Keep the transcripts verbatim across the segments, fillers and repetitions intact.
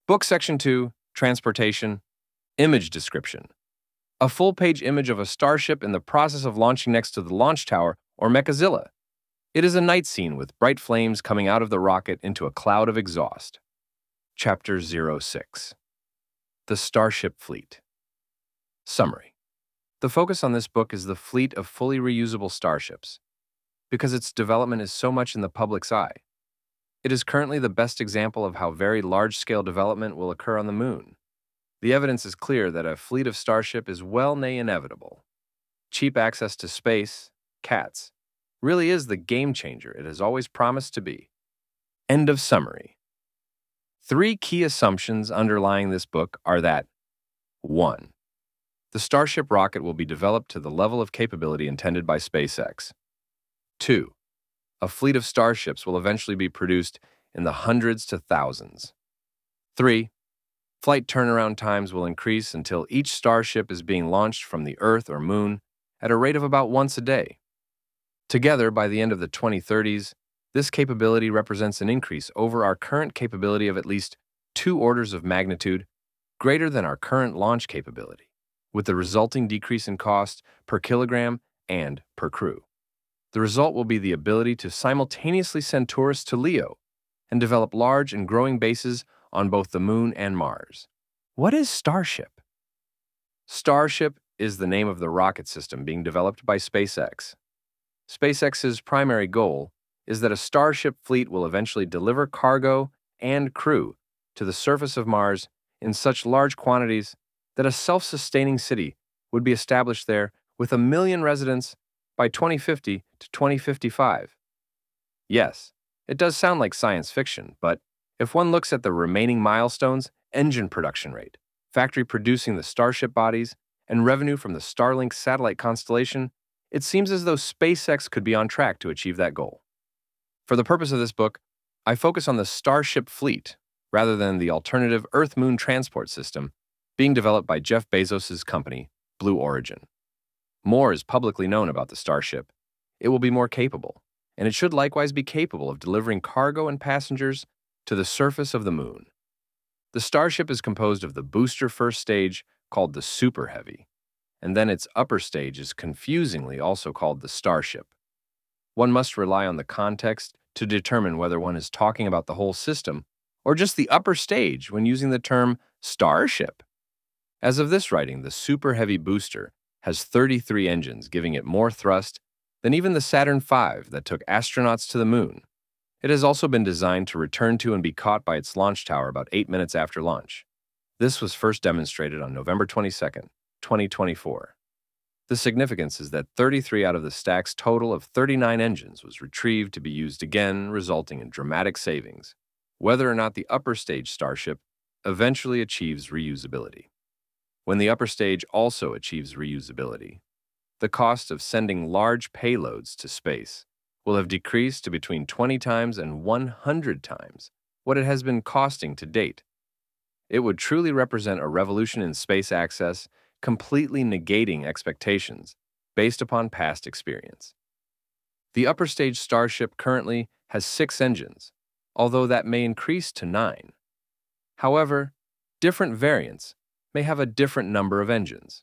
Book Section two, Transportation, Image Description. A full-page image of a starship in the process of launching next to the launch tower, or Mechazilla. It is a night scene with bright flames coming out of the rocket into a cloud of exhaust. Chapter zero six. The Starship Fleet. Summary. The focus on this book is the fleet of fully reusable starships, because its development is so much in the public's eye. It is currently the best example of how very large-scale development will occur on the moon. The evidence is clear that a fleet of starship is well-nigh inevitable. Cheap access to space, CATS, really is the game-changer it has always promised to be. End of summary. Three key assumptions underlying this book are that one. The Starship rocket will be developed to the level of capability intended by SpaceX. two. A fleet of starships will eventually be produced in the hundreds to thousands. three. Flight turnaround times will increase until each starship is being launched from the Earth or Moon at a rate of about once a day. Together, by the end of the twenty thirties, this capability represents an increase over our current capability of at least two orders of magnitude greater than our current launch capability, with the resulting decrease in cost per kilogram and per crew. The result will be the ability to simultaneously send tourists to Leo and develop large and growing bases on both the Moon and Mars. What is Starship? Starship is the name of the rocket system being developed by SpaceX. SpaceX's primary goal is that a Starship fleet will eventually deliver cargo and crew to the surface of Mars in such large quantities that a self-sustaining city would be established there with a million residents by twenty fifty to twenty fifty-five. Yes, it does sound like science fiction, but if one looks at the remaining milestones, engine production rate, factory producing the Starship bodies, and revenue from the Starlink satellite constellation, it seems as though SpaceX could be on track to achieve that goal. For the purpose of this book, I focus on the Starship fleet rather than the alternative Earth-Moon transport system being developed by Jeff Bezos' company, Blue Origin. More is publicly known about the Starship. It will be more capable, and it should likewise be capable of delivering cargo and passengers to the surface of the Moon. The Starship is composed of the booster first stage, called the Super Heavy, and then its upper stage is confusingly also called the Starship. One must rely on the context to determine whether one is talking about the whole system or just the upper stage when using the term Starship. As of this writing, the Super Heavy booster has thirty-three engines, giving it more thrust than even the Saturn five that took astronauts to the Moon. It has also been designed to return to and be caught by its launch tower about eight minutes after launch. This was first demonstrated on November twenty-second, twenty twenty-four. The significance is that thirty-three out of the stack's total of thirty-nine engines was retrieved to be used again, resulting in dramatic savings, whether or not the upper stage Starship eventually achieves reusability. When the upper stage also achieves reusability, the cost of sending large payloads to space will have decreased to between twenty times and one hundred times what it has been costing to date. It would truly represent a revolution in space access, completely negating expectations based upon past experience. The upper stage Starship currently has six engines, although that may increase to nine. However, different variants may have a different number of engines.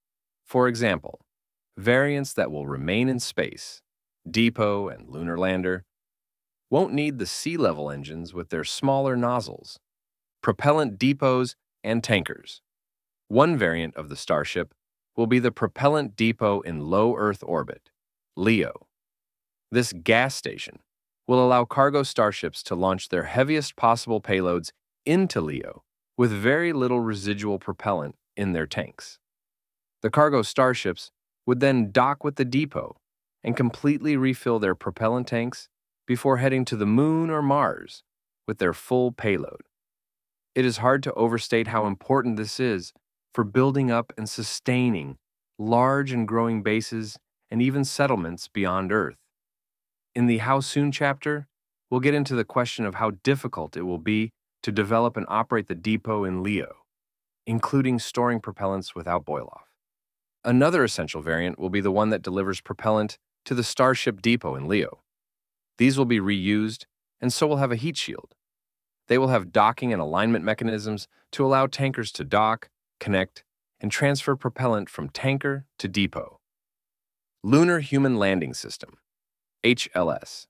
For example, variants that will remain in space, Depot and Lunar Lander, won't need the sea-level engines with their smaller nozzles, propellant depots, and tankers. One variant of the Starship will be the propellant depot in low Earth orbit, LEO. This gas station will allow cargo starships to launch their heaviest possible payloads into LEO with very little residual propellant in their tanks. The cargo starships would then dock with the depot and completely refill their propellant tanks before heading to the Moon or Mars with their full payload. It is hard to overstate how important this is for building up and sustaining large and growing bases and even settlements beyond Earth. In the How Soon chapter, we'll get into the question of how difficult it will be to develop and operate the depot in LEO, including storing propellants without boil-off. Another essential variant will be the one that delivers propellant to the Starship depot in LEO. These will be reused, and so will have a heat shield. They will have docking and alignment mechanisms to allow tankers to dock, connect, and transfer propellant from tanker to depot. Lunar Human Landing System, H L S.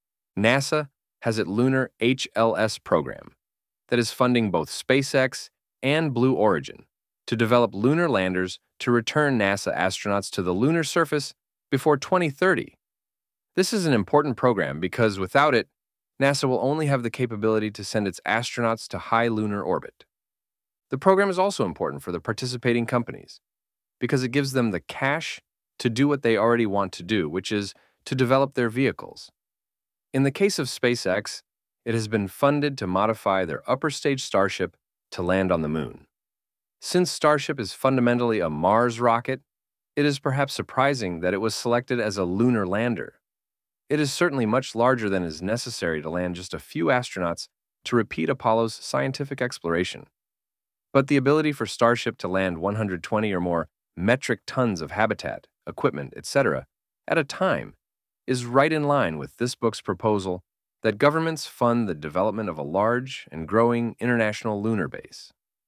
NASA has its Lunar H L S program that is funding both SpaceX and Blue Origin to develop lunar landers to return NASA astronauts to the lunar surface before twenty thirty. This is an important program because without it, NASA will only have the capability to send its astronauts to high lunar orbit. The program is also important for the participating companies because it gives them the cash to do what they already want to do, which is to develop their vehicles. In the case of SpaceX, it has been funded to modify their upper stage Starship to land on the moon. Since Starship is fundamentally a Mars rocket, it is perhaps surprising that it was selected as a lunar lander. It is certainly much larger than is necessary to land just a few astronauts to repeat Apollo's scientific exploration. But the ability for Starship to land one hundred twenty or more metric tons of habitat, equipment, et cetera at a time is right in line with this book's proposal that governments fund the development of a large and growing international lunar base.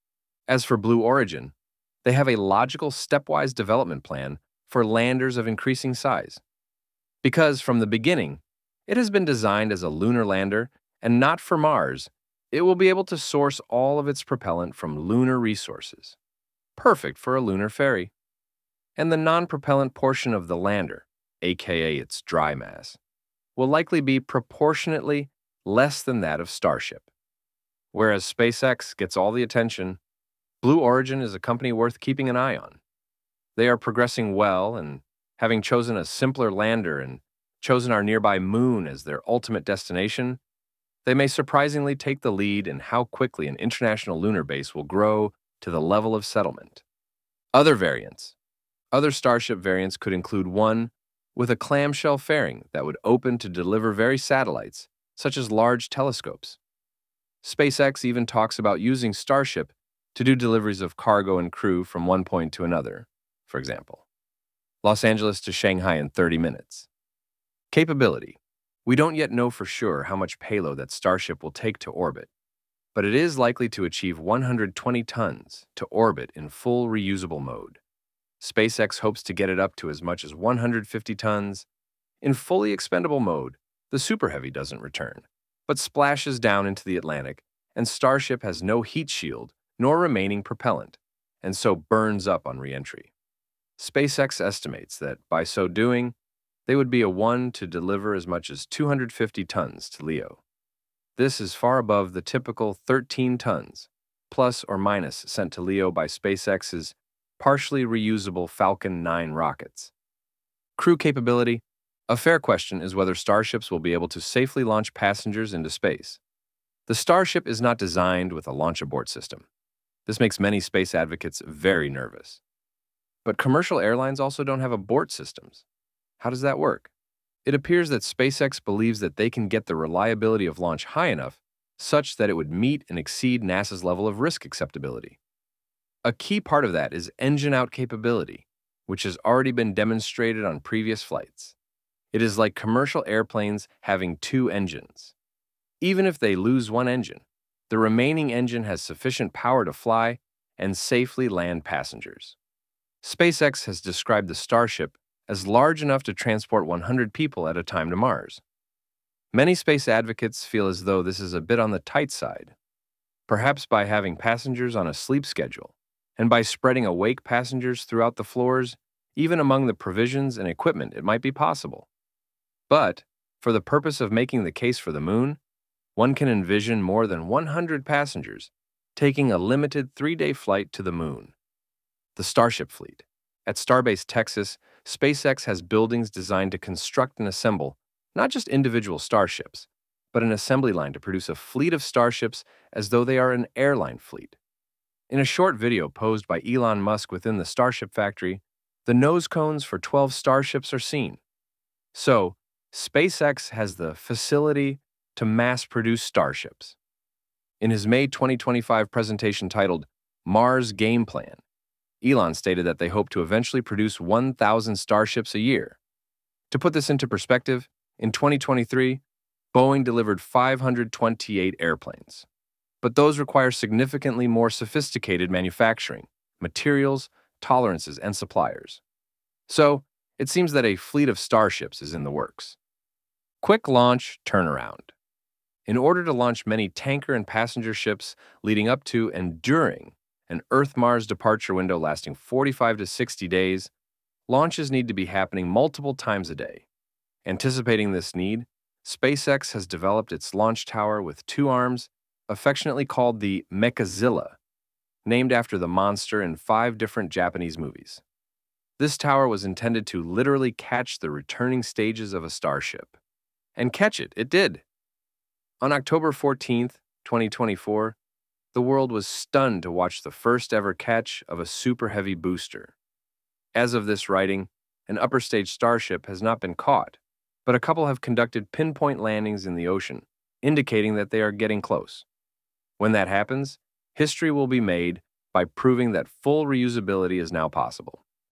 As for Blue Origin, they have a logical stepwise development plan for landers of increasing size. Because from the beginning, it has been designed as a lunar lander and not for Mars, it will be able to source all of its propellant from lunar resources. Perfect for a lunar ferry. And the non-propellant portion of the lander, aka its dry mass, will likely be proportionately less than that of Starship. Whereas SpaceX gets all the attention, Blue Origin is a company worth keeping an eye on. They are progressing well, and having chosen a simpler lander and chosen our nearby moon as their ultimate destination, they may surprisingly take the lead in how quickly an international lunar base will grow to the level of settlement. Other variants. Other Starship variants could include one with a clamshell fairing that would open to deliver very satellites, such as large telescopes. SpaceX even talks about using Starship to do deliveries of cargo and crew from one point to another, for example, Los Angeles to Shanghai in thirty minutes. Capability. We don't yet know for sure how much payload that Starship will take to orbit, but it is likely to achieve one hundred twenty tons to orbit in full reusable mode. SpaceX hopes to get it up to as much as one hundred fifty tons. In fully expendable mode, the Super Heavy doesn't return, but splashes down into the Atlantic, and Starship has no heat shield nor remaining propellant, and so burns up on re-entry. SpaceX estimates that, by so doing, they would be a one to deliver as much as two hundred fifty tons to LEO. This is far above the typical thirteen tons, plus or minus, sent to LEO by SpaceX's partially reusable Falcon nine rockets. Crew capability. A fair question is whether Starships will be able to safely launch passengers into space. The Starship is not designed with a launch abort system. This makes many space advocates very nervous. But commercial airlines also don't have abort systems. How does that work? It appears that SpaceX believes that they can get the reliability of launch high enough such that it would meet and exceed NASA's level of risk acceptability. A key part of that is engine-out capability, which has already been demonstrated on previous flights. It is like commercial airplanes having two engines. Even if they lose one engine, the remaining engine has sufficient power to fly and safely land passengers. SpaceX has described the Starship as large enough to transport one hundred people at a time to Mars. Many space advocates feel as though this is a bit on the tight side. Perhaps by having passengers on a sleep schedule, and by spreading awake passengers throughout the floors, even among the provisions and equipment, it might be possible. But, for the purpose of making the case for the moon, one can envision more than one hundred passengers taking a limited three-day flight to the moon. The Starship fleet. At Starbase Texas, SpaceX has buildings designed to construct and assemble not just individual Starships, but an assembly line to produce a fleet of Starships as though they are an airline fleet. In a short video posed by Elon Musk within the Starship factory, the nose cones for twelve Starships are seen. So, SpaceX has the facility to mass-produce Starships. In his May twenty twenty-five presentation titled Mars Game Plan, Elon stated that they hope to eventually produce one thousand Starships a year. To put this into perspective, in twenty twenty-three, Boeing delivered five hundred twenty-eight airplanes, but those require significantly more sophisticated manufacturing, materials, tolerances, and suppliers. So, it seems that a fleet of starships is in the works. Quick launch turnaround. In order to launch many tanker and passenger ships leading up to and during an Earth-Mars departure window lasting forty-five to sixty days, launches need to be happening multiple times a day. Anticipating this need, SpaceX has developed its launch tower with two arms, affectionately called the Mechazilla, named after the monster in five different Japanese movies. This tower was intended to literally catch the returning stages of a starship. And catch it, it did. On October fourteenth, twenty twenty-four, the world was stunned to watch the first ever catch of a Super Heavy booster. As of this writing, an upper stage starship has not been caught, but a couple have conducted pinpoint landings in the ocean, indicating that they are getting close. When that happens, history will be made by proving that full reusability is now possible.